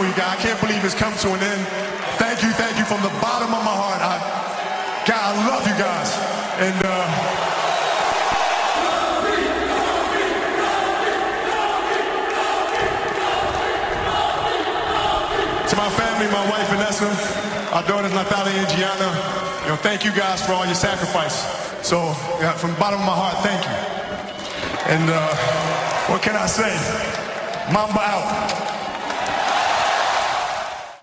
for you guys. I can't believe it's come to an end. Thank you from the bottom of my heart. God, I love you guys. And to my family, my wife Vanessa, our daughters Natalia and Gianna, thank you guys for all your sacrifice. So from the bottom of my heart, thank you. And what can I say? Mamba out.